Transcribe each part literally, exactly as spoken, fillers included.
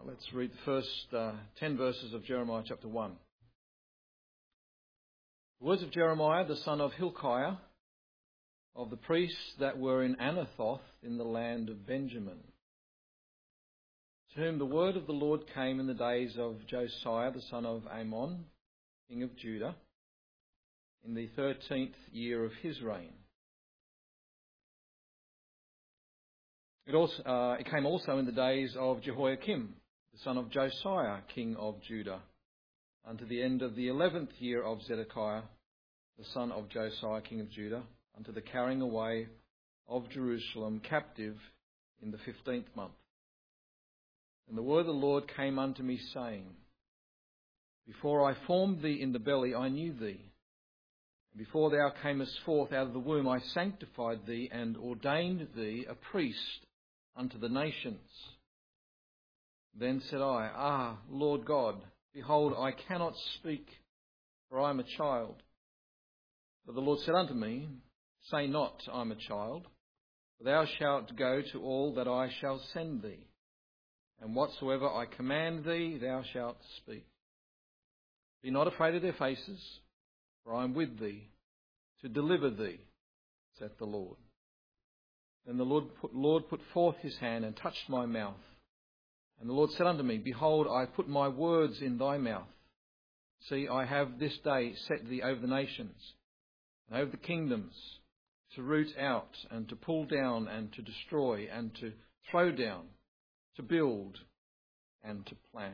Uh, let's read the first uh, ten verses of Jeremiah chapter one. The words of Jeremiah, the son of Hilkiah, of the priests that were in Anathoth in the land of Benjamin, to whom the word of the Lord came in the days of Josiah, the son of Amon, king of Judah, in the thirteenth year of his reign. It, also, uh, it came also in the days of Jehoiakim, the son of Josiah, king of Judah, unto the end of the eleventh year of Zedekiah, the son of Josiah, king of Judah, unto the carrying away of Jerusalem captive in the fifteenth month. And the word of the Lord came unto me, saying, Before I formed thee in the belly, I knew thee. And before thou camest forth out of the womb, I sanctified thee and ordained thee a priest unto the nations. Then said I, Ah, Lord God, behold, I cannot speak, for I am a child. But the Lord said unto me, Say not, I am a child, for thou shalt go to all that I shall send thee, and whatsoever I command thee, thou shalt speak. Be not afraid of their faces, for I am with thee, to deliver thee, saith the Lord. Then the Lord put, Lord put forth his hand and touched my mouth. And the Lord said unto me, Behold, I have put my words in thy mouth. See, I have this day set thee over the nations, and over the kingdoms, to root out, and to pull down, and to destroy, and to throw down, to build, and to plant.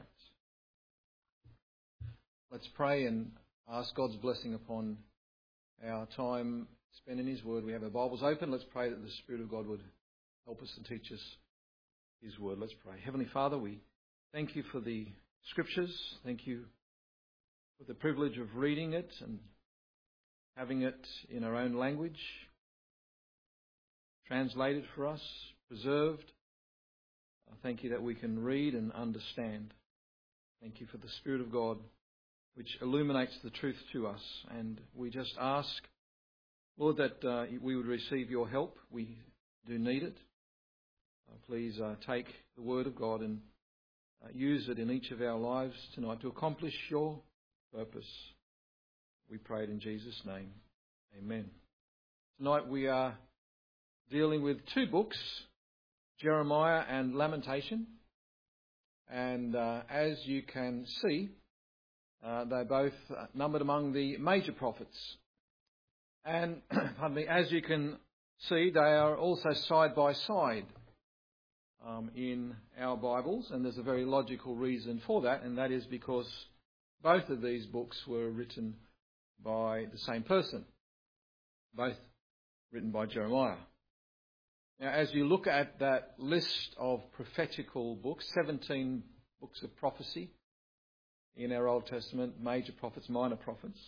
Let's pray and ask God's blessing upon our time spent in his word. We have our Bibles open. Let's pray that the Spirit of God would help us and teach us his word. Let's pray. Heavenly Father, we thank you for the scriptures. Thank you for the privilege of reading it and having it in our own language, translated for us, preserved. Thank you that we can read and understand. Thank you for the Spirit of God, which illuminates the truth to us. And we just ask, Lord, that uh, we would receive your help. We do need it. Uh, please uh, take the word of God and uh, use it in each of our lives tonight to accomplish your purpose. We pray it in Jesus' name. Amen. Tonight we are dealing with two books, Jeremiah and Lamentation. And uh, as you can see, uh, they're both numbered among the major prophets. And pardon me, as you can see, they are also side by side um, in our Bibles, and there's a very logical reason for that, and that is because both of these books were written by the same person, both written by Jeremiah. Now, as you look at that list of prophetical books, seventeen books of prophecy in our Old Testament, major prophets, minor prophets,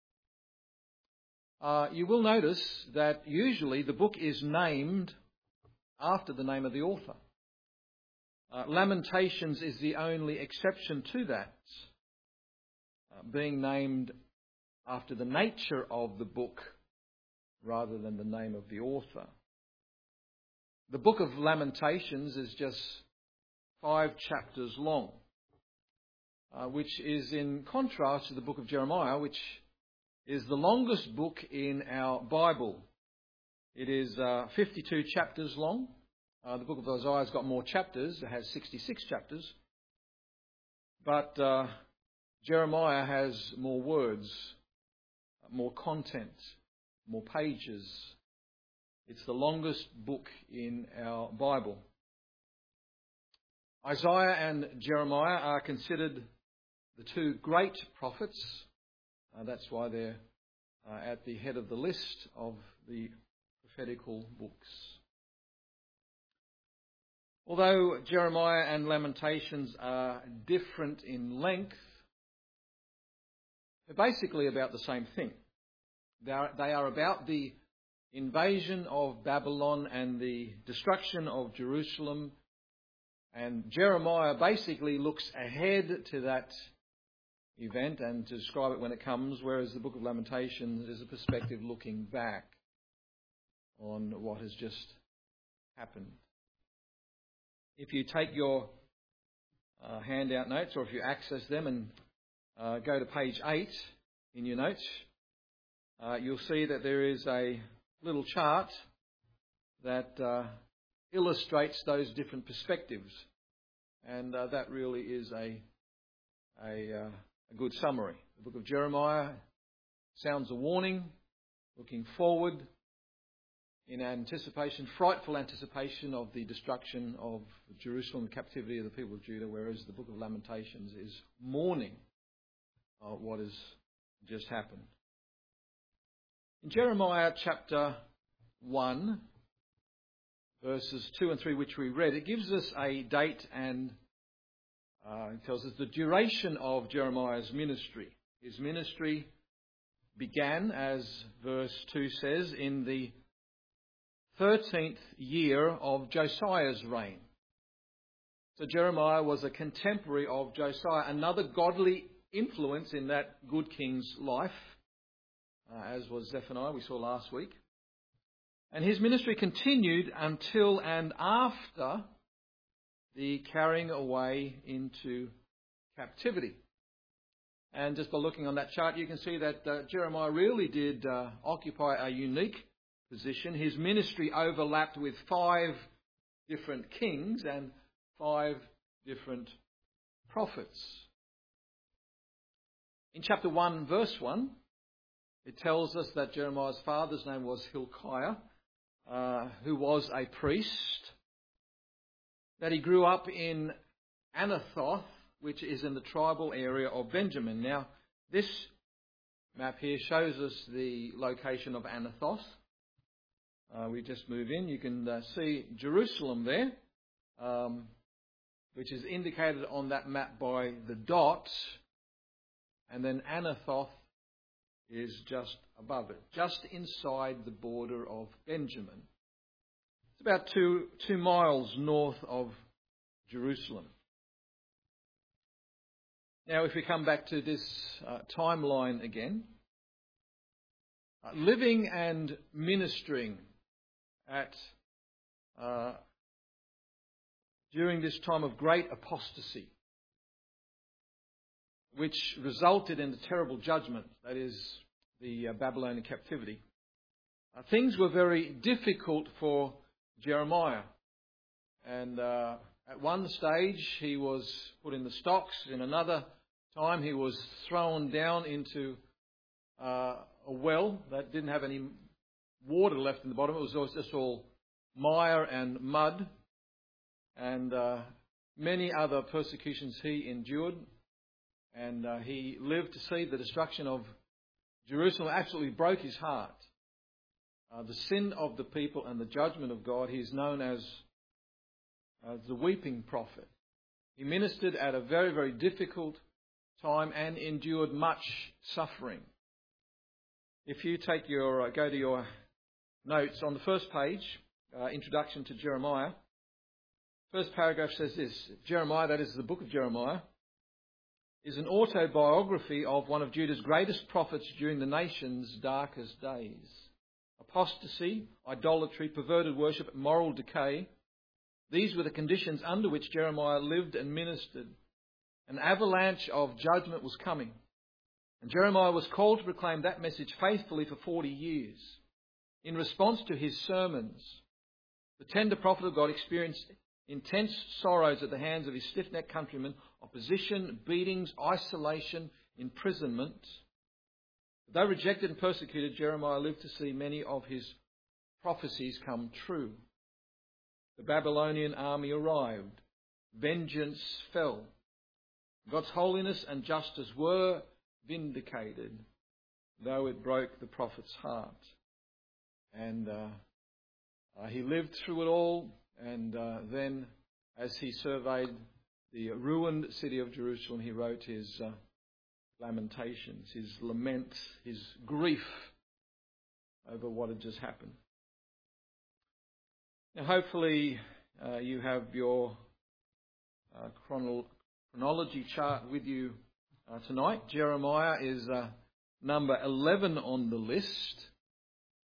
uh, you will notice that usually the book is named after the name of the author. Uh, Lamentations is the only exception to that, uh, being named after the nature of the book rather than the name of the author. The book of Lamentations is just five chapters long, uh, which is in contrast to the book of Jeremiah, which is the longest book in our Bible. It is uh, fifty-two chapters long. Uh, the book of Isaiah has got more chapters. It has sixty-six chapters. But uh, Jeremiah has more words, more content, more pages. It's the longest book in our Bible. Isaiah and Jeremiah are considered the two great prophets. Uh, that's why they're uh, at the head of the list of the prophetical books. Although Jeremiah and Lamentations are different in length, they're basically about the same thing. They are, they are about the invasion of Babylon and the destruction of Jerusalem. And Jeremiah basically looks ahead to that event and to describe it when it comes, whereas the book of Lamentations is a perspective looking back on what has just happened. If you take your uh, handout notes, or if you access them and uh, go to page eight in your notes, uh, you'll see that there is a little chart that uh, illustrates those different perspectives. And uh, that really is a, a, uh, a good summary. The book of Jeremiah sounds a warning, looking forward in anticipation, frightful anticipation of the destruction of Jerusalem, the captivity of the people of Judah, whereas the book of Lamentations is mourning uh, what has just happened. In Jeremiah chapter one, verses two and three, which we read, it gives us a date and uh, it tells us the duration of Jeremiah's ministry. His ministry began, as verse two says, in the thirteenth year of Josiah's reign. So Jeremiah was a contemporary of Josiah, another godly influence in that good king's life, uh, as was Zephaniah, we saw last week. And his ministry continued until and after the carrying away into captivity. And just by looking on that chart, you can see that uh, Jeremiah really did uh, occupy a unique position. His ministry overlapped with five different kings and five different prophets. In chapter one, verse one, it tells us that Jeremiah's father's name was Hilkiah, uh, who was a priest, that he grew up in Anathoth, which is in the tribal area of Benjamin. Now, this map here shows us the location of Anathoth. Uh, we just move in. You can uh, see Jerusalem there, um, which is indicated on that map by the dot. And then Anathoth is just above it, just inside the border of Benjamin. It's about two, two miles north of Jerusalem. Now, if we come back to this uh, timeline again, uh, living and ministering at uh, during this time of great apostasy, which resulted in the terrible judgment, that is the uh, Babylonian captivity. Uh, things were very difficult for Jeremiah. And uh, at one stage he was put in the stocks. In another time he was thrown down into uh, a well that didn't have any water left in the bottom. It was just all mire and mud. And uh, many other persecutions he endured. And uh, he lived to see the destruction of Jerusalem. Absolutely broke his heart. Uh, the sin of the people and the judgment of God. He is known as uh, the weeping prophet. He ministered at a very, very difficult time and endured much suffering. If you take your uh, go to your notes on the first page, uh, Introduction to Jeremiah. First paragraph says this: Jeremiah, that is the book of Jeremiah, is an autobiography of one of Judah's greatest prophets during the nation's darkest days. Apostasy, idolatry, perverted worship, moral decay. These were the conditions under which Jeremiah lived and ministered. An avalanche of judgment was coming. And Jeremiah was called to proclaim that message faithfully for forty years. In response to his sermons, the tender prophet of God experienced intense sorrows at the hands of his stiff-necked countrymen, opposition, beatings, isolation, imprisonment. Though rejected and persecuted, Jeremiah lived to see many of his prophecies come true. The Babylonian army arrived. Vengeance fell. God's holiness and justice were vindicated, though it broke the prophet's heart. And uh, uh, he lived through it all. And uh, then, as he surveyed the ruined city of Jerusalem, he wrote his uh, lamentations, his lament, his grief over what had just happened. Now, hopefully, uh, you have your uh, chronolo- chronology chart with you uh, tonight. Jeremiah is uh, number eleven on the list.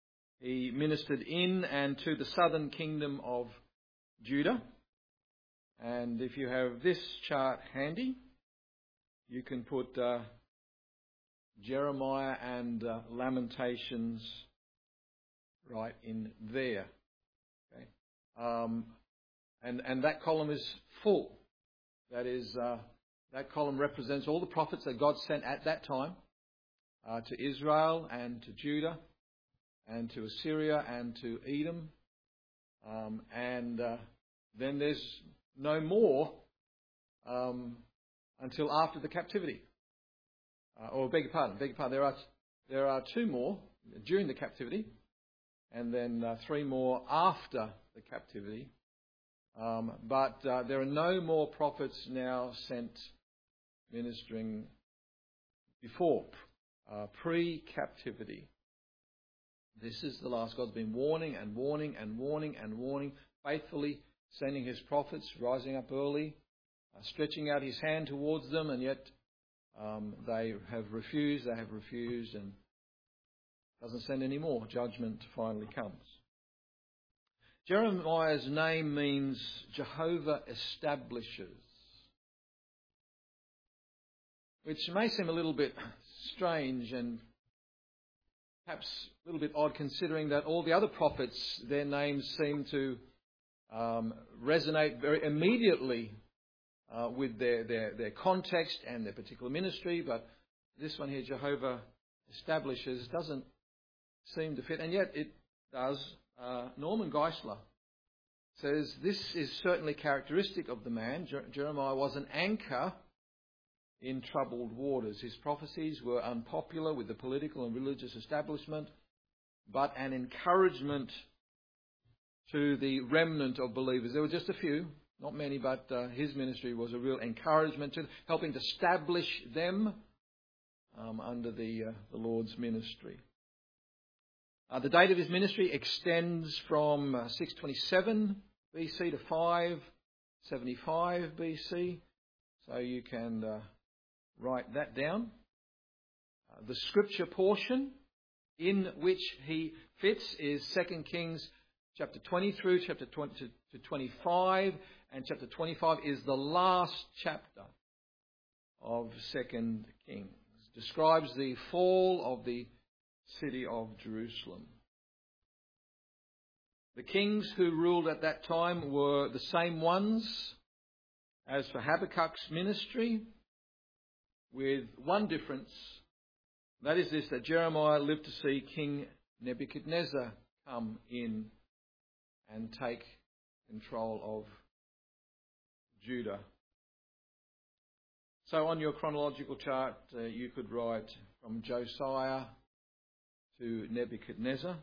He ministered in and to the southern kingdom of Judah. And if you have this chart handy, you can put uh, Jeremiah and uh, Lamentations right in there. Okay, um, and and that column is full. That is, uh, that column represents all the prophets that God sent at that time uh, to Israel and to Judah and to Assyria and to Edom, um, and uh, then there's no more um, until after the captivity. Uh, or beg your pardon, beg your pardon. There are there are two more during the captivity, and then uh, three more after the captivity. Um, but uh, there are no more prophets now sent ministering before, uh, pre-captivity. This is the last. God's been warning and warning and warning and warning, faithfully sending his prophets, rising up early, uh, stretching out his hand towards them, and yet um, they have refused, they have refused, and doesn't send any more. Judgment finally comes. Jeremiah's name means Jehovah establishes, which may seem a little bit strange and perhaps a little bit odd, considering that all the other prophets, their names seem to um, resonate very immediately uh, with their, their, their context and their particular ministry. But this one here, Jehovah establishes, doesn't seem to fit, and yet it does. Uh, Norman Geisler says this is certainly characteristic of the man. Jer- Jeremiah was an anchor in troubled waters. His prophecies were unpopular with the political and religious establishment, but an encouragement to the remnant of believers. There were just a few, not many, but uh, his ministry was a real encouragement to them, helping to establish them um, under the, uh, the Lord's ministry. Uh, the date of his ministry extends from uh, six twenty-seven B C to five seventy-five B C. So you can uh, write that down. Uh, the scripture portion in which he fits is Second Kings chapter twenty through chapter twenty to twenty-five. And chapter twenty-five is the last chapter of Second Kings. Describes the fall of the city of Jerusalem. The kings who ruled at that time were the same ones as for Habakkuk's ministry, with one difference. That is this, that Jeremiah lived to see King Nebuchadnezzar come in and take control of Judah. So on your chronological chart, uh, you could write from Josiah to Nebuchadnezzar.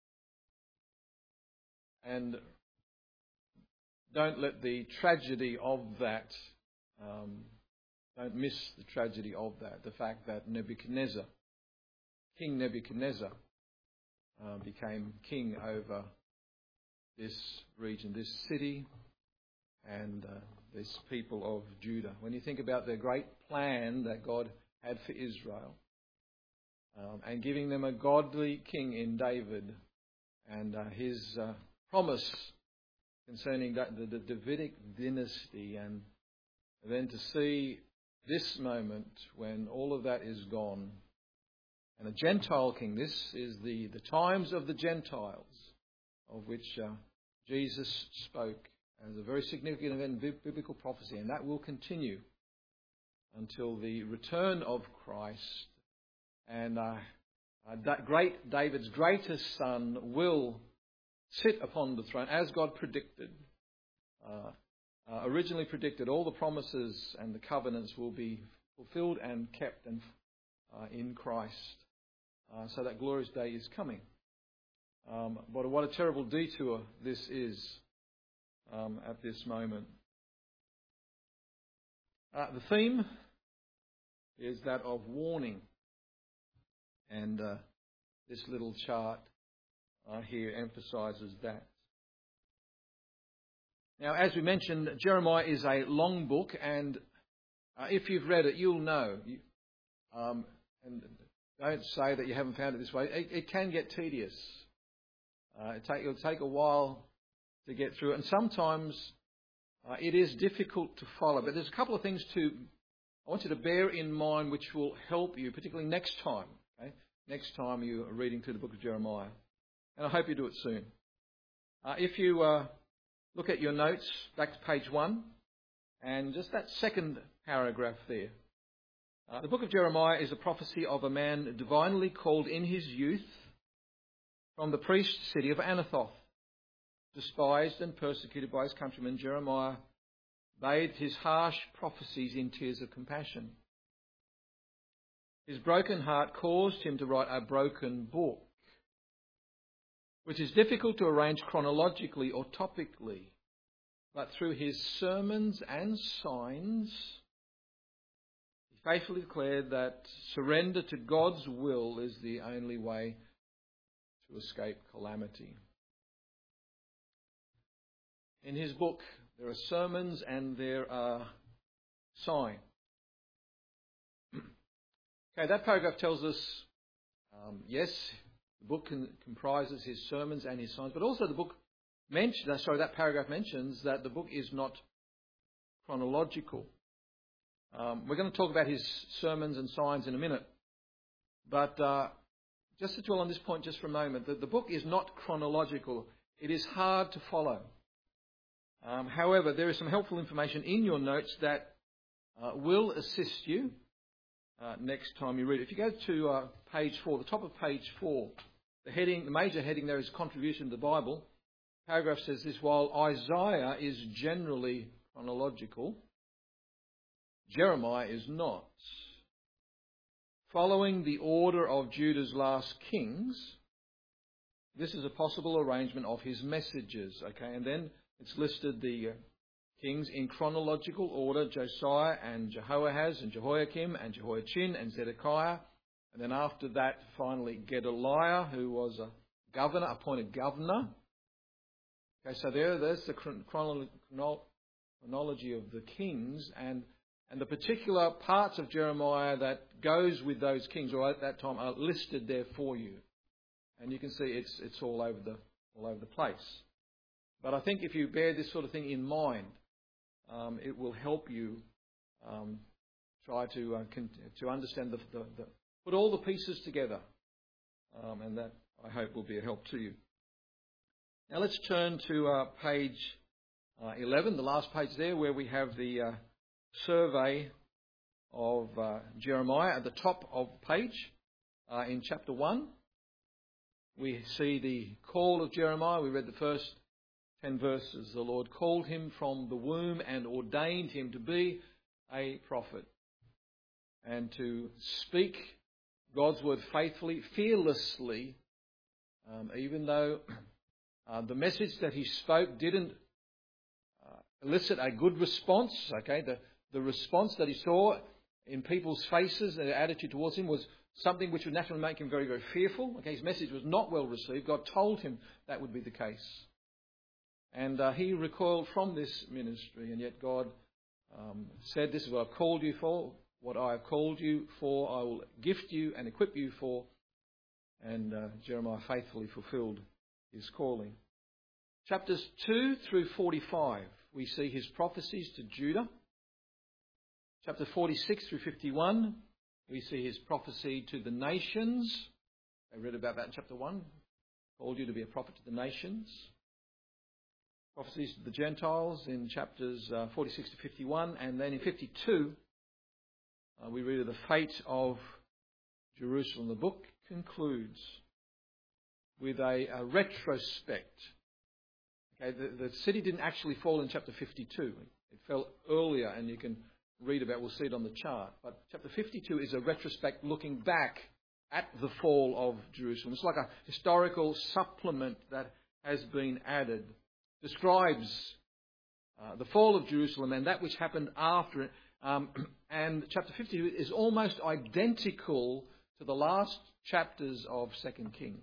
And don't let the tragedy of that, um, don't miss the tragedy of that, the fact that Nebuchadnezzar, King Nebuchadnezzar, uh, became king over this region, this city, and uh, this people of Judah. When you think about the great plan that God had for Israel, Um, and giving them a godly king in David, and uh, his uh, promise concerning that, the, the Davidic dynasty, and then to see this moment when all of that is gone, and a Gentile king. This is the, the times of the Gentiles, of which uh, Jesus spoke as a very significant event in biblical prophecy, and that will continue until the return of Christ. And uh, uh, that great David's greatest son will sit upon the throne, as God predicted. Uh, uh, originally predicted, all the promises and the covenants will be fulfilled and kept and uh, in Christ. Uh, so that glorious day is coming. Um, but what a terrible detour this is um, at this moment. Uh, the theme is that of warning. And uh, this little chart uh, here emphasises that. Now, as we mentioned, Jeremiah is a long book, and uh, if you've read it, you'll know. You, um, and don't say that you haven't found it this way. It, it can get tedious. Uh, it take, it'll take a while to get through it, and sometimes Uh, it is difficult to follow, but there's a couple of things to I want you to bear in mind which will help you, particularly next time. Okay? Next time you are reading through the book of Jeremiah. And I hope you do it soon. Uh, if you uh, look at your notes, back to page one, and just that second paragraph there. Uh, the book of Jeremiah is a prophecy of a man divinely called in his youth from the priest city of Anathoth. Despised and persecuted by his countrymen, Jeremiah bathed his harsh prophecies in tears of compassion. His broken heart caused him to write a broken book, which is difficult to arrange chronologically or topically, but through his sermons and signs, he faithfully declared that surrender to God's will is the only way to escape calamity. In his book, there are sermons and there are signs. Okay, that paragraph tells us, um, yes, the book con- comprises his sermons and his signs, but also the book mentions, sorry, that paragraph mentions that the book is not chronological. Um, we're going to talk about his sermons and signs in a minute, but uh, just to dwell on this point just for a moment, the, the book is not chronological. It is hard to follow. Um, however, there is some helpful information in your notes that uh, will assist you uh, next time you read it. If you go to uh, page four, the top of page four, the heading, the major heading there is Contribution to the Bible. The paragraph says this: while Isaiah is generally chronological, Jeremiah is not. Following the order of Judah's last kings, this is a possible arrangement of his messages. Okay, and then it's listed the uh, kings in chronological order: Josiah and Jehoahaz and Jehoiakim and Jehoiachin and Zedekiah. And then after that, finally, Gedaliah, who was a governor, appointed governor. Okay, so there, there's the chronolo- chronology of the kings and, and the particular parts of Jeremiah that goes with those kings, or at that time, are listed there for you. And you can see it's it's all over the all over the place. But I think if you bear this sort of thing in mind, um, it will help you um, try to uh, con- to understand the, the, the put all the pieces together, um, and that I hope will be a help to you. Now let's turn to uh, page uh, eleven, the last page there, where we have the uh, survey of uh, Jeremiah at the top of the page uh, in chapter one. We see the call of Jeremiah. We read the first ten verses. The Lord called him from the womb and ordained him to be a prophet and to speak God's word faithfully, fearlessly, um, even though uh, the message that he spoke didn't uh, elicit a good response. Okay, the, the response that he saw in people's faces and their attitude towards him was something which would naturally make him very, very fearful. Okay, his message was not well received. God told him that would be the case. And uh, he recoiled from this ministry, and yet God um, said, this is what I've called you for. What I have called you for, I will gift you and equip you for. And uh, Jeremiah faithfully fulfilled his calling. Chapters two through forty-five, we see his prophecies to Judah. Chapter forty-six through fifty-one, we see his prophecy to the nations. I read about that in chapter one. Called you to be a prophet to the nations. Prophecies to the Gentiles in chapters uh, forty-six to fifty-one. And then in fifty-two, uh, we read of the fate of Jerusalem. The book concludes with a, a retrospect. Okay, the, the city didn't actually fall in chapter fifty-two. It fell earlier, and you can read about, we'll see it on the chart. But chapter fifty-two is a retrospect looking back at the fall of Jerusalem. It's like a historical supplement that has been added. Describes uh, the fall of Jerusalem and that which happened after it. Um, and chapter fifty is almost identical to the last chapters of Second Kings.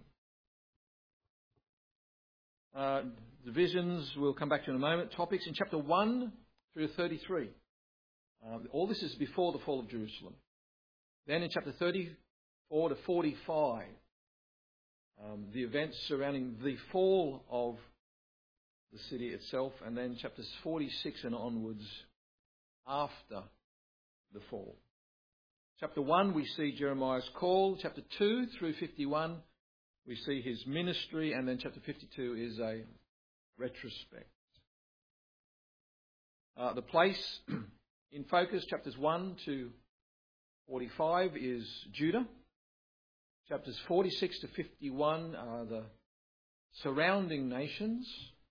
Uh, divisions we'll come back to in a moment. Topics in chapter one through thirty-three. Um, all this is before the fall of Jerusalem. Then in chapter thirty-four to forty-five, um, the events surrounding the fall of the city itself, and then chapters forty-six and onwards after the fall. Chapter one, we see Jeremiah's call. Chapter two through fifty-one, we see his ministry, and then chapter fifty-two is a retrospect. Uh, the place in focus, chapters one to forty-five, is Judah. Chapters forty-six to fifty-one are the surrounding nations.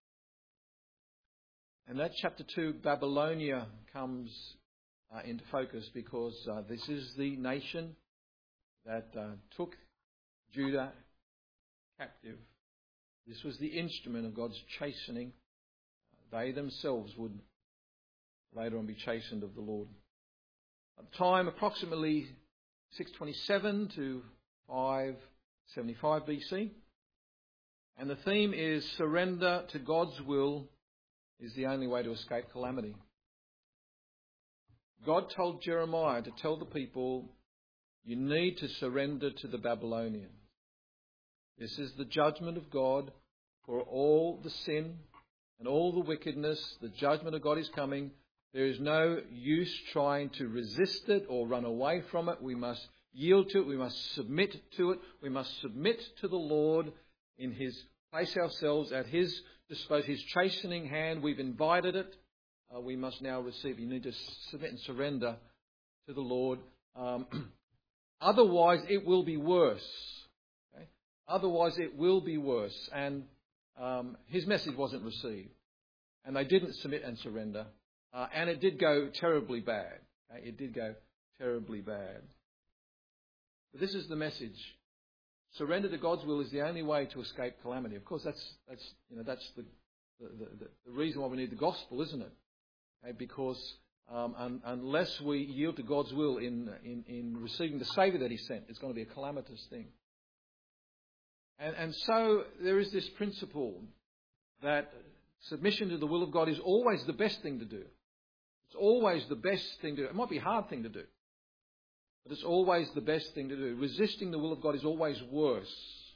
And that chapter two, Babylonia, comes uh, into focus because uh, this is the nation that uh, took Judah captive. This was the instrument of God's chastening. They themselves would later on be chastened of the Lord. At the time, approximately six twenty-seven to five seventy-five B C. And the theme is surrender to God's will is the only way to escape calamity. God told Jeremiah to tell the people, you need to surrender to the Babylonians. This is the judgment of God for all the sin and all the wickedness. The judgment of God is coming. There is no use trying to resist it or run away from it. We must yield to it. We must submit to it. We must submit to the Lord in His place ourselves at His disposal, His chastening hand. We've invited it. Uh, we must now receive it. You need to submit and surrender to the Lord. Um, otherwise, it will be worse. Okay? Otherwise, it will be worse. And um, His message wasn't received. And they didn't submit and surrender. Uh, and it did go terribly bad. Okay? It did go terribly bad. But this is the message. Surrender to God's will is the only way to escape calamity. Of course, that's that's you know that's the the, the, the reason why we need the gospel, isn't it? Okay? Because um, un, unless we yield to God's will in, in in receiving the Saviour that He sent, it's going to be a calamitous thing. And and so there is this principle that submission to the will of God is always the best thing to do. It's always the best thing to do. It might be a hard thing to do, but it's always the best thing to do. Resisting the will of God is always worse.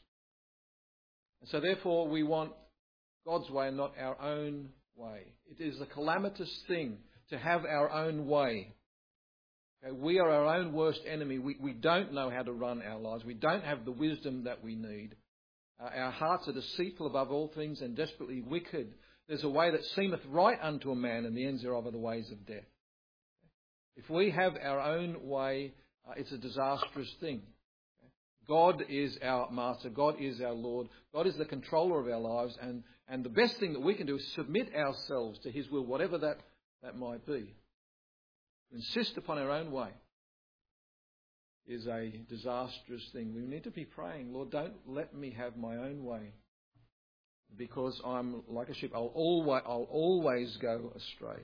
And so therefore we want God's way and not our own way. It is a calamitous thing to have our own way. Okay, we are our own worst enemy. We, we don't know how to run our lives. We don't have the wisdom that we need. Uh, our hearts are deceitful above all things and desperately wicked. There's a way that seemeth right unto a man, and the ends thereof are the ways of death. If we have our own way, uh, it's a disastrous thing. God is our master. God is our Lord. God is the controller of our lives. And, and the best thing that we can do is submit ourselves to His will, whatever that, that might be. To insist upon our own way is a disastrous thing. We need to be praying, Lord, don't let me have my own way, because I'm like a sheep. I'll always, I'll always go astray.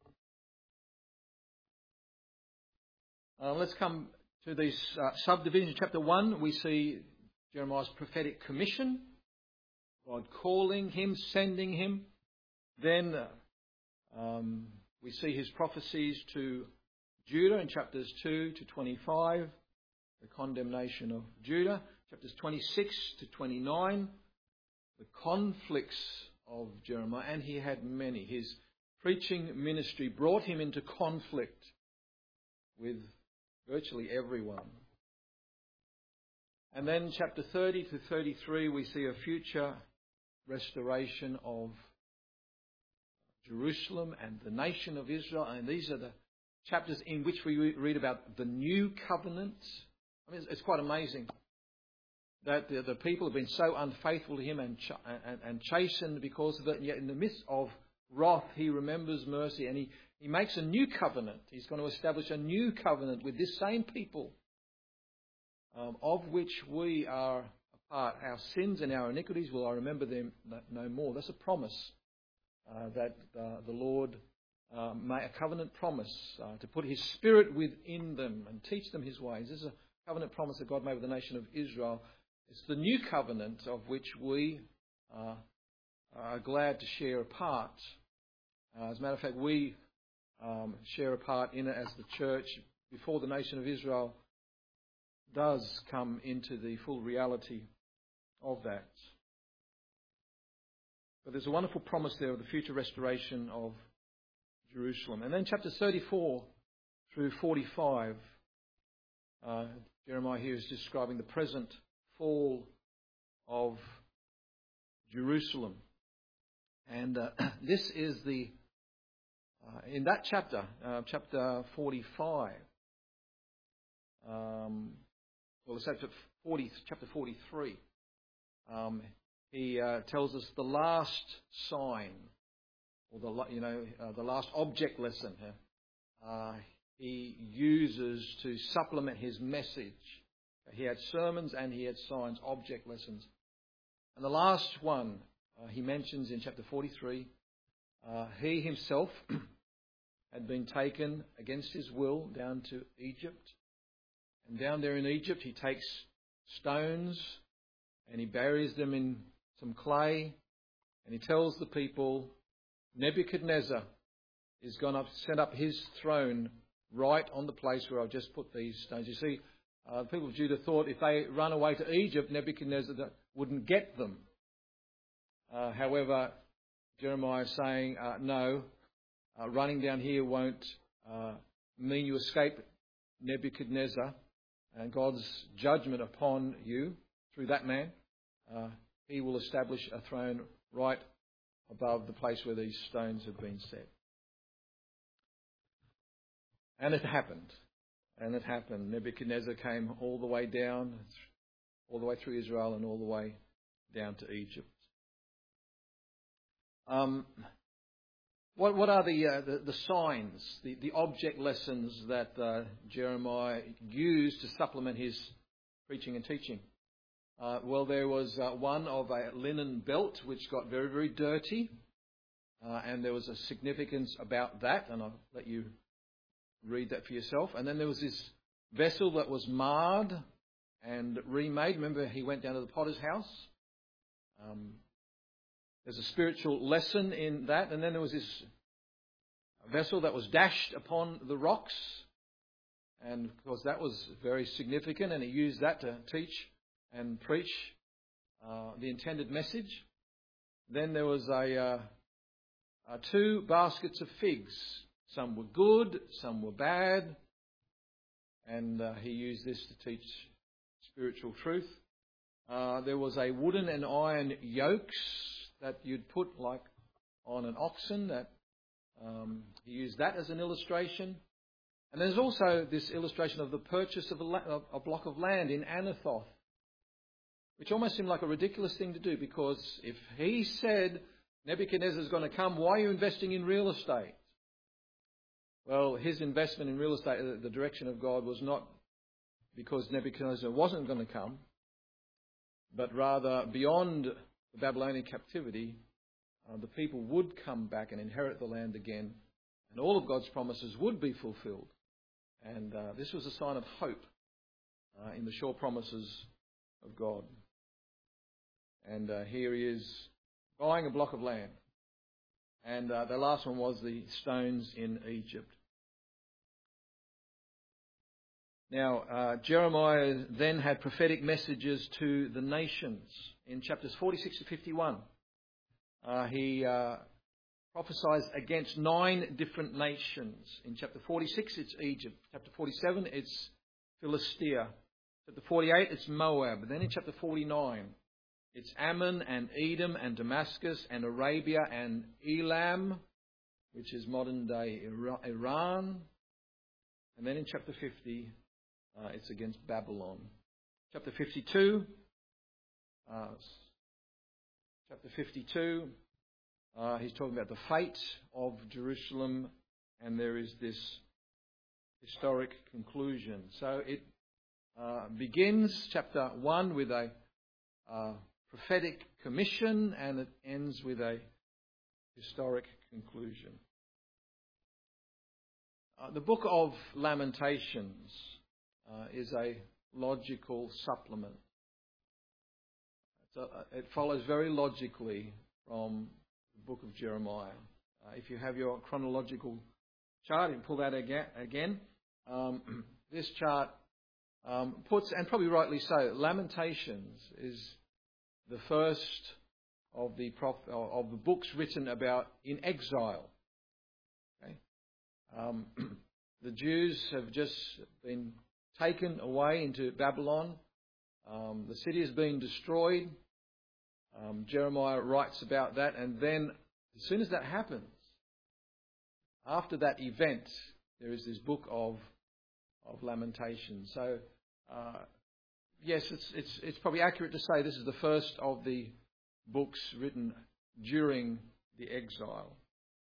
Uh, let's come to these uh, subdivisions. Chapter one, we see Jeremiah's prophetic commission, God calling him, sending him. Then uh, um, we see his prophecies to Judah in chapters two to twenty-five, the condemnation of Judah. Chapters twenty-six to twenty-nine, the conflicts of Jeremiah, and he had many. His preaching ministry brought him into conflict with virtually everyone. And then chapter thirty to thirty-three, we see a future restoration of Jerusalem and the nation of Israel. And these are the chapters in which we read about the new covenant. I mean, it's quite amazing that the, the people have been so unfaithful to him and, ch- and, and chastened because of it. And yet in the midst of wrath, he remembers mercy, and he, he makes a new covenant. He's going to establish a new covenant with this same people, um, of which we are a part. Our sins and our iniquities, will I remember them no more. That's a promise uh, that uh, the Lord uh, made, a covenant promise uh, to put His Spirit within them and teach them His ways. This is a covenant promise that God made with the nation of Israel. It's the new covenant of which we uh, are glad to share a part. Uh, as a matter of fact, we um, share a part in it as the church before the nation of Israel does come into the full reality of that. But there's a wonderful promise there of the future restoration of Jerusalem. And then chapter thirty-four through forty-five, uh, Jeremiah here is describing the present fall of Jerusalem. And uh, this is the, uh, in that chapter, uh, chapter forty-five, um, well, it's chapter forty, chapter forty-three, um, he uh, tells us the last sign, or the you know uh, the last object lesson uh, he uses to supplement his message. He had sermons and he had signs, object lessons. And the last one uh, he mentions in chapter forty-three, uh, he himself had been taken against his will down to Egypt. And down there in Egypt he takes stones and he buries them in some clay. And he tells the people, Nebuchadnezzar is going to set up his throne right on the place where I've just put these stones. You see, uh, the people of Judah thought if they run away to Egypt, Nebuchadnezzar wouldn't get them. Uh, however, Jeremiah is saying, uh, no, uh, running down here won't uh, mean you escape Nebuchadnezzar and God's judgment upon you through that man. Uh, he will establish a throne right above the place where these stones have been set. And it happened. And it happened. Nebuchadnezzar came all the way down, all the way through Israel and all the way down to Egypt. Um, what, what are the, uh, the, the signs, the, the object lessons that uh, Jeremiah used to supplement his preaching and teaching? Uh, well, there was uh, one of a linen belt which got very, very dirty. Uh, and there was a significance about that, and I'll let you read that for yourself. And then there was this vessel that was marred and remade. Remember, he went down to the potter's house. Um, there's a spiritual lesson in that. And then there was this vessel that was dashed upon the rocks. And, of course, that was very significant. And he used that to teach and preach uh, the intended message. Then there was a uh, uh, two baskets of figs. Some were good, some were bad. And uh, he used this to teach spiritual truth. Uh, there was a wooden and iron yokes that you'd put like on an oxen. That um, he used that as an illustration. And there's also this illustration of the purchase of a, la- a block of land in Anathoth, which almost seemed like a ridiculous thing to do, because if he said Nebuchadnezzar is going to come, why are you investing in real estate? Well, his investment in real estate, the direction of God, was not because Nebuchadnezzar wasn't going to come, but rather beyond the Babylonian captivity, uh, the people would come back and inherit the land again, and all of God's promises would be fulfilled. And uh, this was a sign of hope uh, in the sure promises of God. And uh, here he is buying a block of land. And uh, the last one was the stones in Egypt. Now, uh, Jeremiah then had prophetic messages to the nations. In chapters forty-six to fifty-one, uh, he uh, prophesies against nine different nations. In chapter forty-six, it's Egypt. Chapter forty-seven, it's Philistia. Chapter forty-eight, it's Moab. And then in chapter forty-nine, it's Ammon and Edom and Damascus and Arabia and Elam, which is modern-day Iran. And then in chapter fifty, uh, it's against Babylon. Chapter fifty-two, uh, chapter fifty-two, uh, he's talking about the fate of Jerusalem, and there is this historic conclusion. So it uh, begins, chapter one, with a uh, prophetic commission, and it ends with a historic conclusion. Uh, the book of Lamentations uh, is a logical supplement. So, uh, it follows very logically from the book of Jeremiah. Uh, if you have your chronological chart, you can pull that again. again. Um, this chart um, puts, and probably rightly so, Lamentations is the first of the prof, of the books written about in exile. Okay? Um, the Jews have just been taken away into Babylon. Um, the city has been destroyed. Um, Jeremiah writes about that, and then as soon as that happens, after that event, there is this book of of Lamentations. So, uh, yes, it's it's it's probably accurate to say this is the first of the books written during the exile.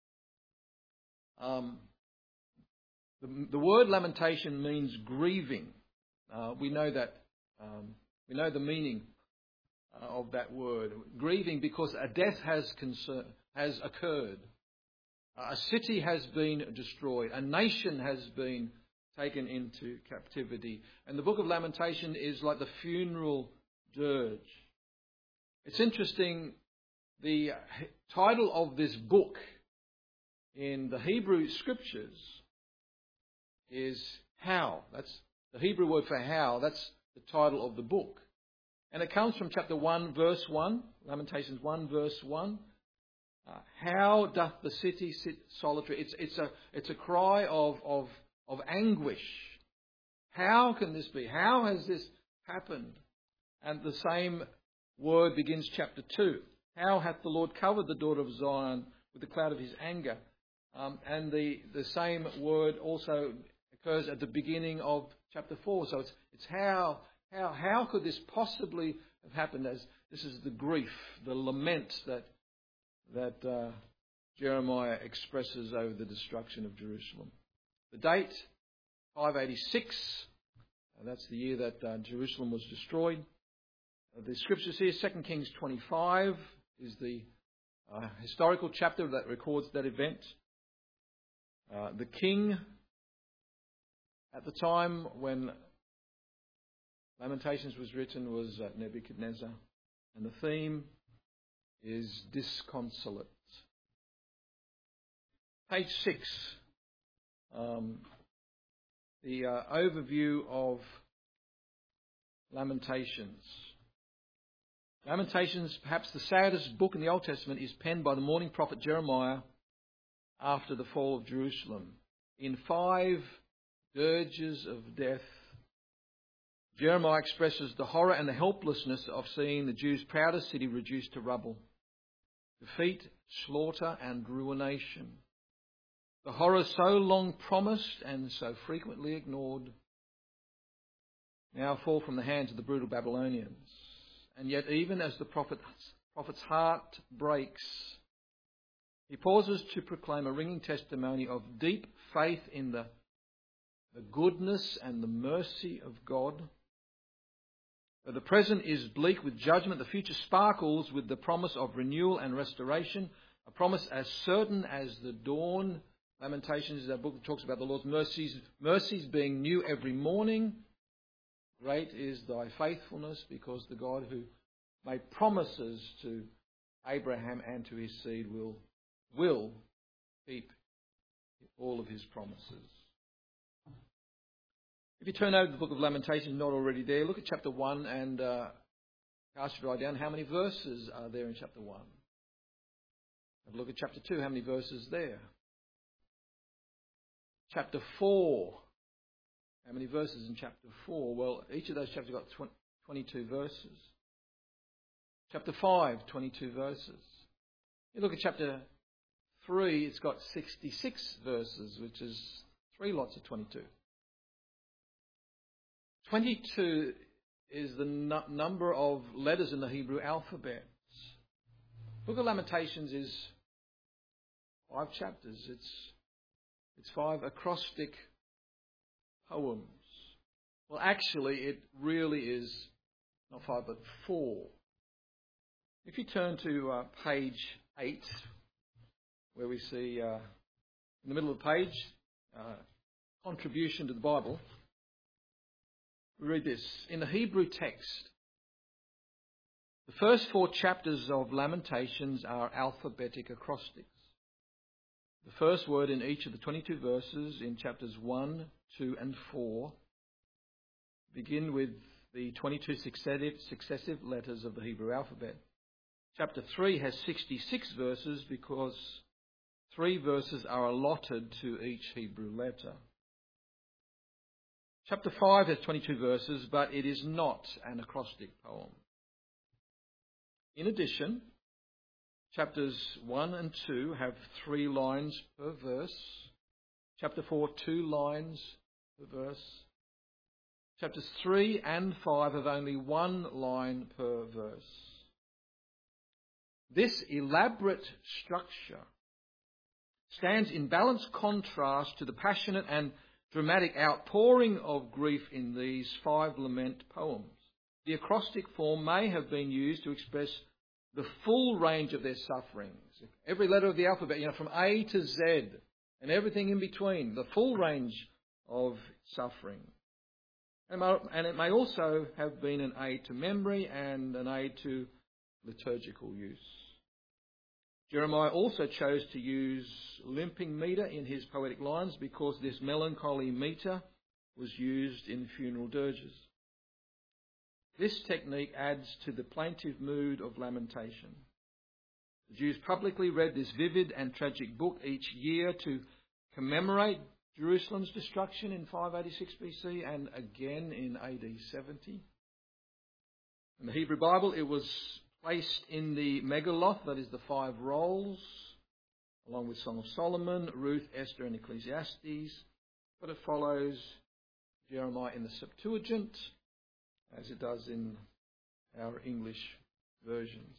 Um, the, the word lamentation means grieving. Uh, we know that. Um, we know the meaning uh, of that word, grieving, because a death has concern, has occurred. A city has been destroyed. A nation has been taken into captivity. And the book of Lamentation is like the funeral dirge. It's interesting, the title of this book in the Hebrew scriptures is how. That's the Hebrew word for how. That's the title of the book. And it comes from chapter one, verse one, Lamentations one, verse one. Uh, how doth the city sit solitary? It's, it's, a, it's a cry of, of, of anguish. How can this be? How has this happened? And the same word begins chapter two. How hath the Lord covered the daughter of Zion with the cloud of his anger? Um, and the, the same word also occurs at the beginning of chapter four. So it's, it's how, how, how could this possibly have happened? As this is the grief, the lament that that uh, Jeremiah expresses over the destruction of Jerusalem. The date, five eighty-six, and that's the year that uh, Jerusalem was destroyed. Uh, the scriptures here, Second Kings twenty-five, is the uh, historical chapter that records that event. Uh, the king, at the time when Lamentations was written, was uh, Nebuchadnezzar, and the theme is disconsolate. Page six, um, the uh, overview of Lamentations. Lamentations, perhaps the saddest book in the Old Testament, is penned by the mourning prophet Jeremiah after the fall of Jerusalem. In five dirges of death, Jeremiah expresses the horror and the helplessness of seeing the Jews' proudest city reduced to rubble. Defeat, slaughter and ruination. The horror so long promised and so frequently ignored now fall from the hands of the brutal Babylonians. And yet even as the prophet, prophet's heart breaks, he pauses to proclaim a ringing testimony of deep faith in the, the goodness and the mercy of God. Though the present is bleak with judgment, the future sparkles with the promise of renewal and restoration, a promise as certain as the dawn. Lamentations is a book that talks about the Lord's mercies, mercies being new every morning. Great is thy faithfulness, because the God who made promises to Abraham and to his seed will, will keep all of his promises. If you turn over to the book of Lamentations, not already there, look at chapter one and uh, cast your eye down. How many verses are there in chapter one? Have a look at chapter two. How many verses there? Chapter four. How many verses in chapter four? Well, each of those chapters got twenty-two verses. Chapter five, twenty-two verses. You look at chapter three, it's got sixty-six verses, which is three lots of twenty-two. twenty-two is the n- number of letters in the Hebrew alphabet. The book of Lamentations is five chapters. It's, it's five acrostic poems. Well, actually, it really is not five, but four. If you turn to uh, page eight, where we see uh, in the middle of the page, uh, contribution to the Bible, we read this. In the Hebrew text, the first four chapters of Lamentations are alphabetic acrostics. The first word in each of the twenty-two verses in chapters one, two and four begin with the twenty-two successive, successive letters of the Hebrew alphabet. Chapter three has sixty-six verses because three verses are allotted to each Hebrew letter. Chapter five has twenty-two verses, but it is not an acrostic poem. In addition, chapters one and two have three lines per verse. Chapter four, two lines per verse. Chapters three and five have only one line per verse. This elaborate structure stands in balanced contrast to the passionate and dramatic outpouring of grief in these five lament poems. The acrostic form may have been used to express the full range of their sufferings. Every letter of the alphabet, you know, from A to Z, and everything in between, the full range of suffering. And it may also have been an aid to memory and an aid to liturgical use. Jeremiah also chose to use limping metre in his poetic lines because this melancholy metre was used in funeral dirges. This technique adds to the plaintive mood of lamentation. The Jews publicly read this vivid and tragic book each year to commemorate Jerusalem's destruction in five eighty-six B C and again in A D seventy. In the Hebrew Bible, it was placed in the Megilloth, that is the five rolls, along with Song of Solomon, Ruth, Esther and Ecclesiastes, but it follows Jeremiah in the Septuagint, as it does in our English versions.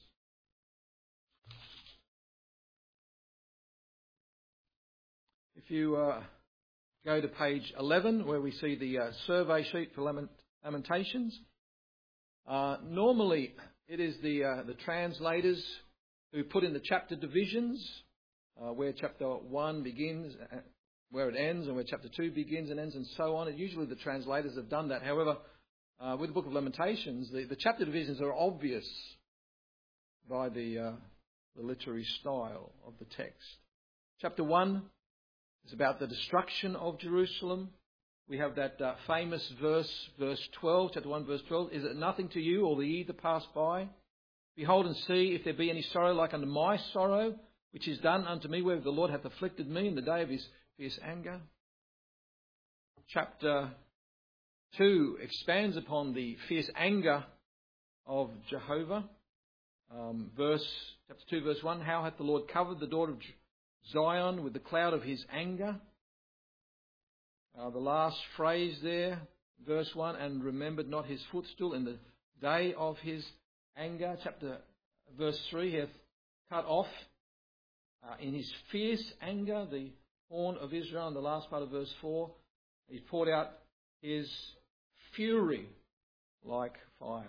If you uh, go to page eleven, where we see the uh, survey sheet for lament- Lamentations, uh, normally it is the uh, the translators who put in the chapter divisions, uh, where chapter one begins, uh, where it ends, and where chapter two begins and ends, and so on. And usually the translators have done that. However, uh, with the Book of Lamentations, the, the chapter divisions are obvious by the uh, the literary style of the text. Chapter one is about the destruction of Jerusalem. We have that uh, famous verse, verse twelve, chapter one, verse twelve. Is it nothing to you, or the ye that pass by? Behold and see if there be any sorrow like unto my sorrow, which is done unto me, where the Lord hath afflicted me in the day of his fierce anger. Chapter two expands upon the fierce anger of Jehovah. Um, verse chapter two, verse one. How hath the Lord covered the daughter of Zion with the cloud of his anger? Uh, the last phrase there, verse one, and remembered not his footstool in the day of his anger. Chapter verse three, he hath cut off uh, in his fierce anger the horn of Israel. And the last part of verse four, he poured out his fury like fire.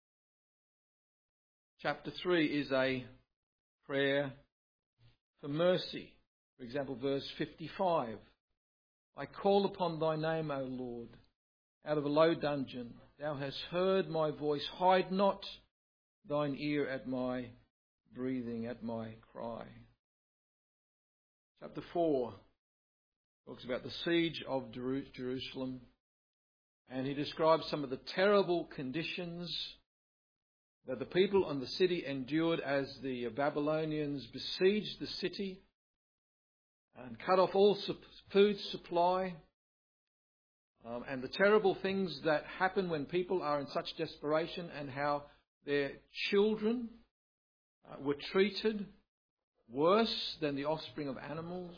Chapter three is a prayer for mercy. For example, verse fifty-five. I call upon thy name, O Lord, out of a low dungeon. Thou hast heard my voice. Hide not thine ear at my breathing, at my cry. Chapter four talks about the siege of Jerusalem, and he describes some of the terrible conditions that the people and the city endured as the Babylonians besieged the city and cut off all food supply, um, and the terrible things that happen when people are in such desperation, and how their children uh, were treated worse than the offspring of animals.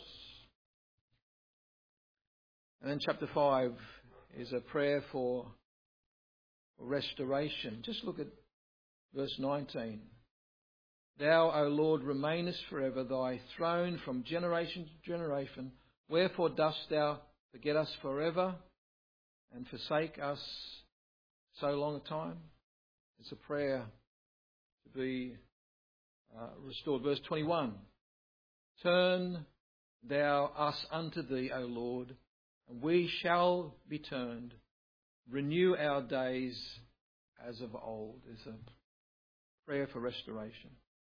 And then chapter five is a prayer for restoration. Just look at verse nineteen. Thou, O Lord, remainest forever, thy throne from generation to generation. Wherefore dost thou forget us forever and forsake us so long a time? It's a prayer to be uh, restored. Verse twenty-one. Turn thou us unto thee, O Lord, and we shall be turned. Renew our days as of old. It's a prayer for restoration.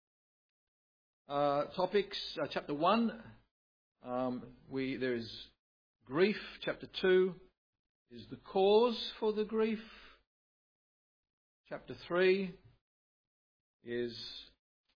Uh, topics, uh, chapter one, um, we there is grief. Chapter two is the cause for the grief. Chapter three is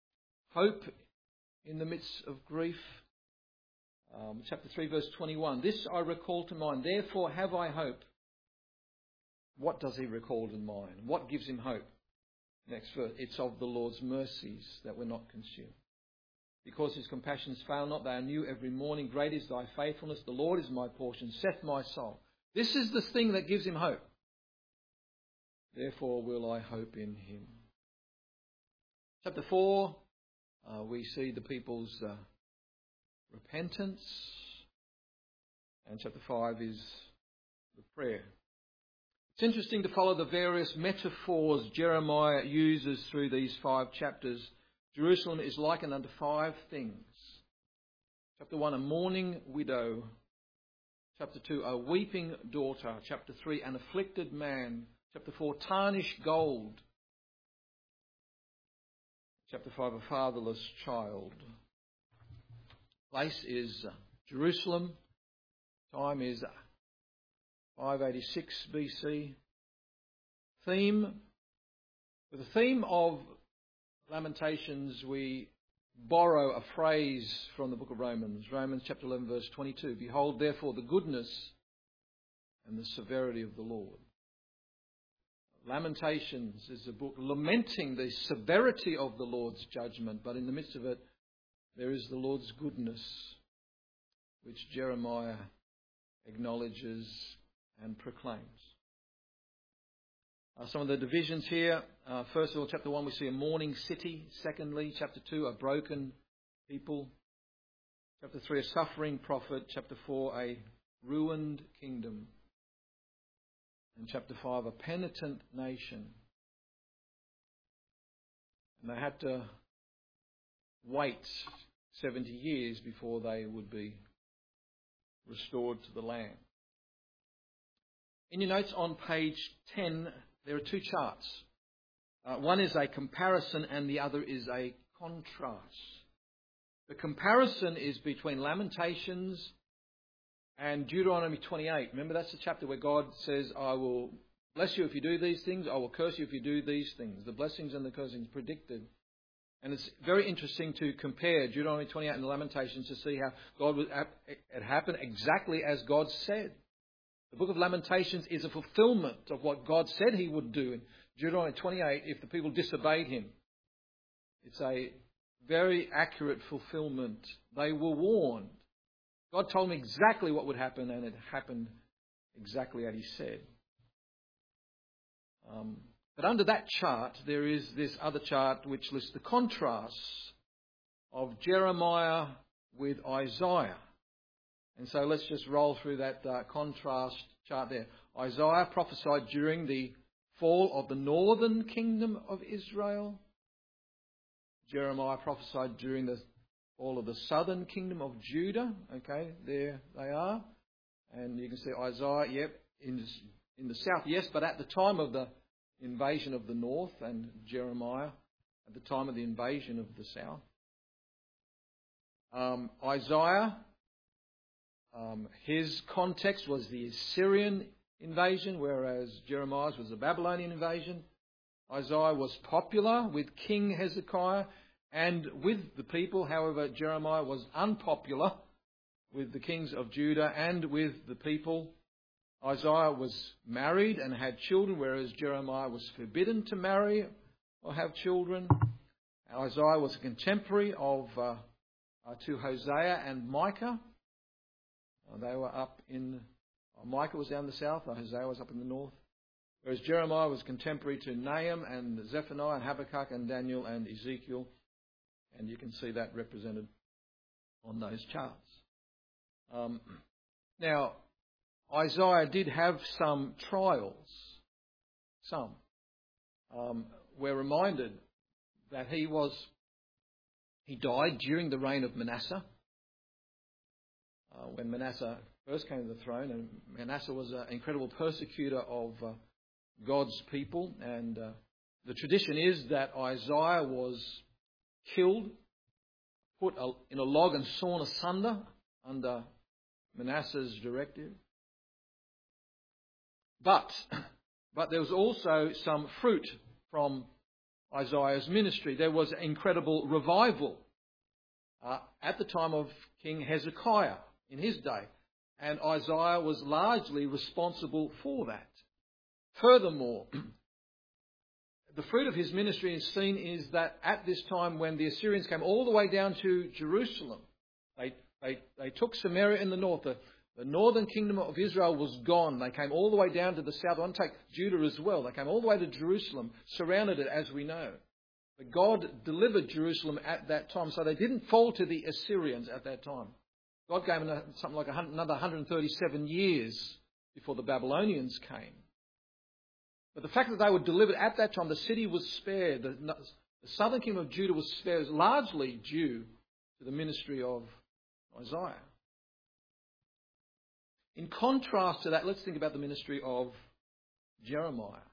hope in the midst of grief. Um, chapter three, verse twenty-one. This I recall to mind, therefore have I hope. What does he recall to mind? What gives him hope? Next verse. It's of the Lord's mercies that we're not consumed. Because his compassions fail not, they are new every morning. Great is thy faithfulness. The Lord is my portion, saith my soul. This is the thing that gives him hope. Therefore will I hope in him. Chapter four, uh, we see the people's uh, repentance. And chapter five is the prayer. It's interesting to follow the various metaphors Jeremiah uses through these five chapters. Jerusalem is likened unto five things. Chapter one, a mourning widow. Chapter two, a weeping daughter. Chapter three, an afflicted man. Chapter four, tarnished gold. Chapter five, a fatherless child. Place is Jerusalem. Time is five eighty-six B C. Theme. With the theme of Lamentations, we borrow a phrase from the book of Romans. Romans chapter eleven, verse twenty-two. Behold, therefore, the goodness and the severity of the Lord. Lamentations is a book lamenting the severity of the Lord's judgment, but in the midst of it, there is the Lord's goodness, which Jeremiah acknowledges and proclaims. Uh, some of the divisions here. Uh, first of all, chapter one, we see a mourning city. Secondly, chapter two, a broken people. Chapter three, a suffering prophet. Chapter four, a ruined kingdom. And chapter five, a penitent nation. And they had to wait seventy years before they would be restored to the land. In your notes on page ten, there are two charts. Uh, one is a comparison and the other is a contrast. The comparison is between Lamentations and Deuteronomy twenty-eight. Remember, that's the chapter where God says, I will bless you if you do these things, I will curse you if you do these things. The blessings and the cursings predicted. And it's very interesting to compare Deuteronomy twenty-eight and Lamentations to see how God would, it happened exactly as God said. The book of Lamentations is a fulfillment of what God said he would do in Deuteronomy twenty-eight if the people disobeyed him. It's a very accurate fulfillment. They were warned. God told them exactly what would happen, and it happened exactly as he said. Um, but under that chart, there is this other chart which lists the contrasts of Jeremiah with Isaiah. And so let's just roll through that uh, contrast chart there. Isaiah prophesied during the fall of the northern kingdom of Israel. Jeremiah prophesied during the fall of the southern kingdom of Judah. Okay, there they are. And you can see Isaiah, yep, in, in the south, yes, but at the time of the invasion of the north, and Jeremiah at the time of the invasion of the south. Um, Isaiah, um, his context was the Assyrian invasion, whereas Jeremiah's was the Babylonian invasion. Isaiah was popular with King Hezekiah and with the people. However, Jeremiah was unpopular with the kings of Judah and with the people. Isaiah was married and had children, whereas Jeremiah was forbidden to marry or have children. Isaiah was a contemporary of uh, uh, to Hosea and Micah. Uh, they were up in, uh, Micah was down the south, uh, Hosea was up in the north. Whereas Jeremiah was contemporary to Nahum and Zephaniah and Habakkuk and Daniel and Ezekiel. And you can see that represented on those charts. Um, now, Isaiah did have some trials. Some. Um, we're reminded that he was, he died during the reign of Manasseh. Uh, when Manasseh first came to the throne, and Manasseh was an incredible persecutor of uh, God's people. And uh, the tradition is that Isaiah was killed, put a, in a log and sawn asunder under Manasseh's directive. But, but there was also some fruit from Isaiah's ministry. There was incredible revival uh, at the time of King Hezekiah in his day, and Isaiah was largely responsible for that. Furthermore, the fruit of his ministry is seen is that at this time when the Assyrians came all the way down to Jerusalem, they they, they took Samaria in the north. The, the northern kingdom of Israel was gone. They came all the way down to the south. I want to take Judah as well. They came all the way to Jerusalem, surrounded it as we know. But God delivered Jerusalem at that time, so they didn't fall to the Assyrians at that time. God gave them something like another one hundred thirty-seven years before the Babylonians came. But the fact that they were delivered at that time, the city was spared. The, the southern kingdom of Judah was spared, largely due to the ministry of Isaiah. In contrast to that, let's think about the ministry of Jeremiah.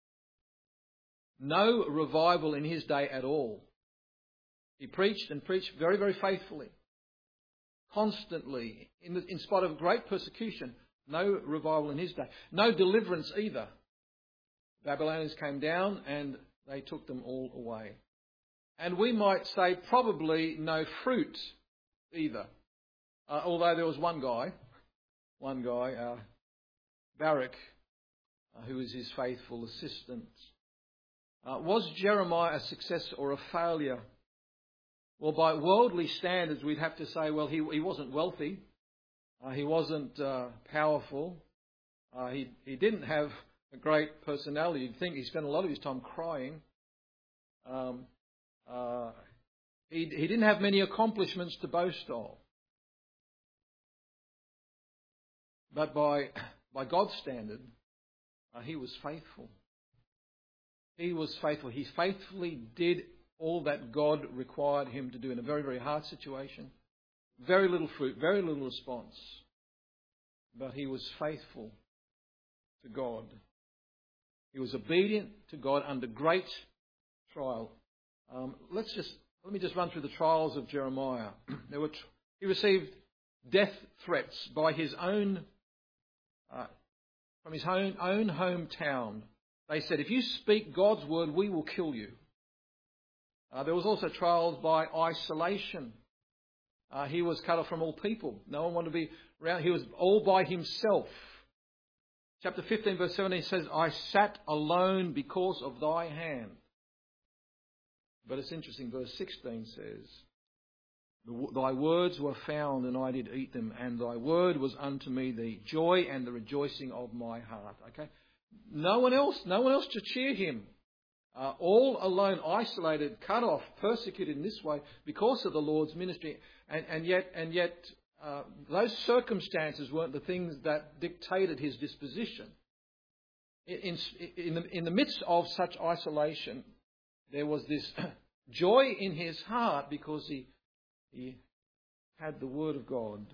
No revival in his day at all. He preached and preached very, very faithfully, constantly, in, the, in spite of great persecution. No revival in his day. No deliverance either. Babylonians came down and they took them all away. And we might say probably no fruit either. Uh, although there was one guy, one guy, uh, Barak, uh, who was his faithful assistant. Uh, was Jeremiah a success or a failure? Well, by worldly standards, we'd have to say, well, he, he wasn't wealthy. Uh, he wasn't uh, powerful. Uh, he, he didn't have a great personality. You'd think he spent a lot of his time crying. Um, uh, he, he didn't have many accomplishments to boast of. But by, by God's standard, uh, he was faithful. He was faithful. He faithfully did all that God required him to do in a very, very hard situation. Very little fruit, very little response. But he was faithful to God. He was obedient to God under great trial. Um, let's just let me just run through the trials of Jeremiah. There were he received death threats by his own uh, from his own own hometown. They said, "If you speak God's word, we will kill you." Uh, there was also trials by isolation. Uh, he was cut off from all people. No one wanted to be around. He was all by himself. Chapter fifteen, verse seventeen says, "I sat alone because of thy hand." But it's interesting, verse sixteen says, "Thy words were found, and I did eat them, and thy word was unto me the joy and the rejoicing of my heart." Okay? No one else, no one else to cheer him. Uh, all alone, isolated, cut off, persecuted in this way because of the Lord's ministry. And, and yet, and yet, uh, those circumstances weren't the things that dictated his disposition. In, in, the, in the midst of such isolation, there was this joy in his heart because he, he had the Word of God.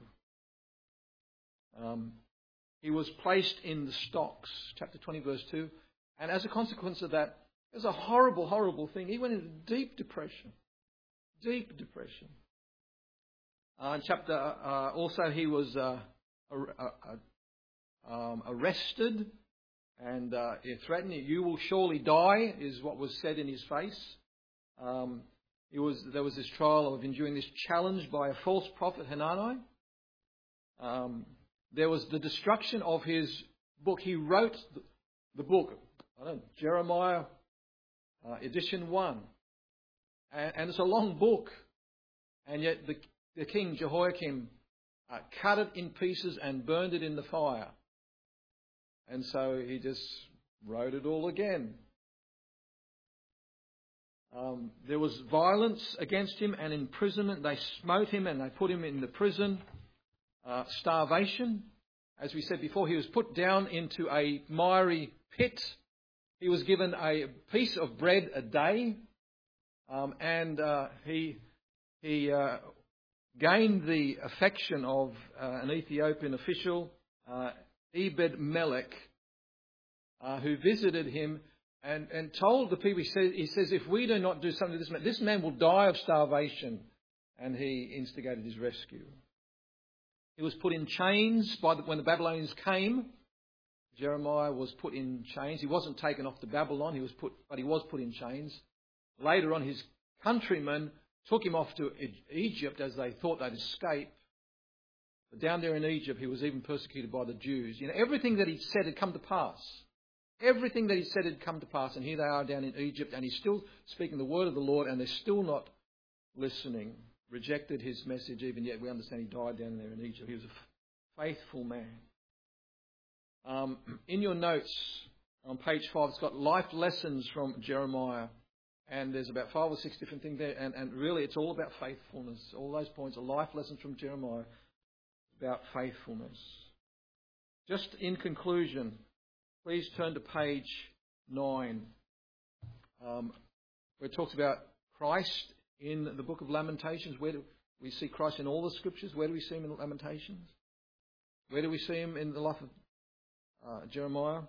Um, he was placed in the stocks, chapter twenty, verse two. And as a consequence of that, it was a horrible, horrible thing. He went into deep depression. Deep depression. Uh, in chapter, uh, also he was uh, uh, uh, um, arrested and uh, threatened. "You will surely die," is what was said in his face. Um, it was there was this trial of enduring this challenge by a false prophet, Hanani. Um, there was the destruction of his book. He wrote the, the book, I don't know, Jeremiah. Uh, edition one. And, and it's a long book. And yet the, the king, Jehoiakim, uh, cut it in pieces and burned it in the fire. And so he just wrote it all again. Um, there was violence against him and imprisonment. They smote him and they put him in the prison. Uh, starvation. As we said before, he was put down into a miry pit. He was given a piece of bread a day, um, and uh, he he uh, gained the affection of uh, an Ethiopian official, uh, Ebed-Melech, uh, who visited him and, and told the people. He says, he says, "If we do not do something to this man, this man will die of starvation." And he instigated his rescue. He was put in chains by the, when the Babylonians came. Jeremiah was put in chains. He wasn't taken off to Babylon, he was put, but he was put in chains. Later on, his countrymen took him off to Egypt as they thought they'd escape. But down there in Egypt, he was even persecuted by the Jews. You know, everything that he said had come to pass. Everything that he said had come to pass. And here they are down in Egypt, and he's still speaking the word of the Lord, and they're still not listening. Rejected his message, even yet we understand he died down there in Egypt. He was a faithful man. Um, in your notes on page five, it's got life lessons from Jeremiah. And there's about five or six different things there. And, and really, it's all about faithfulness. All those points are life lessons from Jeremiah about faithfulness. Just in conclusion, please turn to page nine, um, where it talks about Christ in the book of Lamentations. Where do we see Christ in all the scriptures? Where do we see him in Lamentations? Where do we see him in the life of uh, Jeremiah?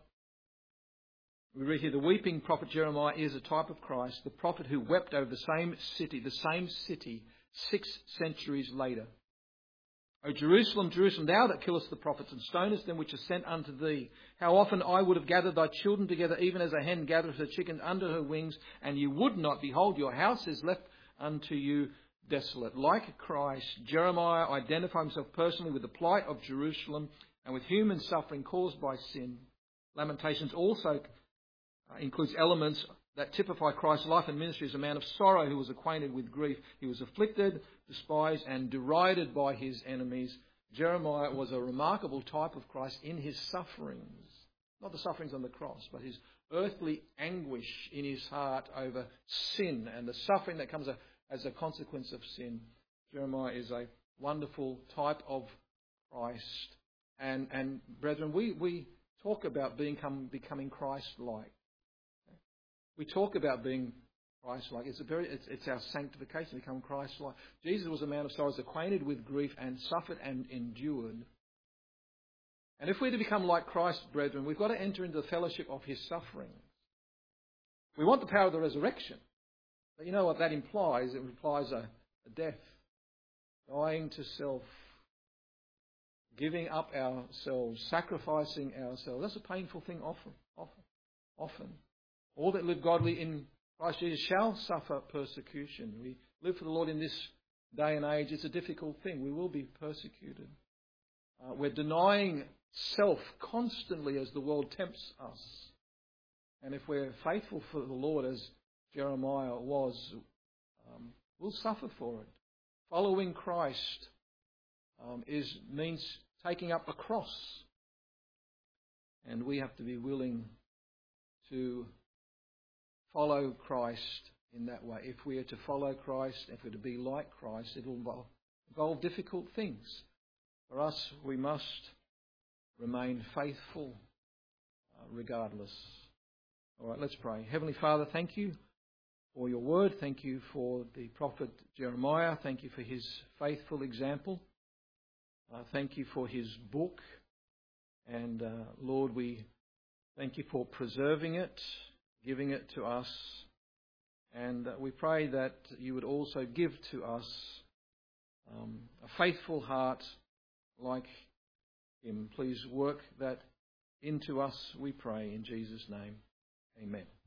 We read here, the weeping prophet Jeremiah is a type of Christ, the prophet who wept over the same city, the same city, six centuries later. O Jerusalem, Jerusalem, thou that killest the prophets and stonest them which are sent unto thee, how often I would have gathered thy children together, even as a hen gathereth her chicken under her wings, and you would not. Behold, your house is left unto you desolate. Like Christ, Jeremiah identified himself personally with the plight of Jerusalem and with human suffering caused by sin. Lamentations also includes elements that typify Christ's life and ministry as a man of sorrow who was acquainted with grief. He was afflicted, despised, and derided by his enemies. Jeremiah was a remarkable type of Christ in his sufferings. Not the sufferings on the cross, but his earthly anguish in his heart over sin and the suffering that comes as a consequence of sin. Jeremiah is a wonderful type of Christ. And, and brethren, we, we talk about being, becoming Christ-like. We talk about being Christ-like. It's, a very, it's, it's our sanctification, become Christ-like. Jesus was a man of sorrows, acquainted with grief, and suffered and endured. And if we're to become like Christ, brethren, we've got to enter into the fellowship of his suffering. We want the power of the resurrection. But you know what that implies? It implies a, a death. Dying to self. Giving up ourselves. Sacrificing ourselves. That's a painful thing often. Often. Often. All that live godly in Christ Jesus shall suffer persecution. We live for the Lord in this day and age. It's a difficult thing. We will be persecuted. Uh, we're denying self constantly as the world tempts us. And if we're faithful for the Lord as Jeremiah was, um, we'll suffer for it. Following Christ um, is means taking up a cross. And we have to be willing to follow Christ in that way. If we are to follow Christ, if we're to be like Christ, it will involve, involve difficult things. For us, we must remain faithful uh, regardless. All right, let's pray. Heavenly Father, thank you for your word. Thank you for the prophet Jeremiah. Thank you for his faithful example. Uh, thank you for his book. And uh, Lord, we thank you for preserving it, giving it to us. And uh, we pray that you would also give to us um, a faithful heart like him. Please work that into us, we pray, in Jesus' name. Amen.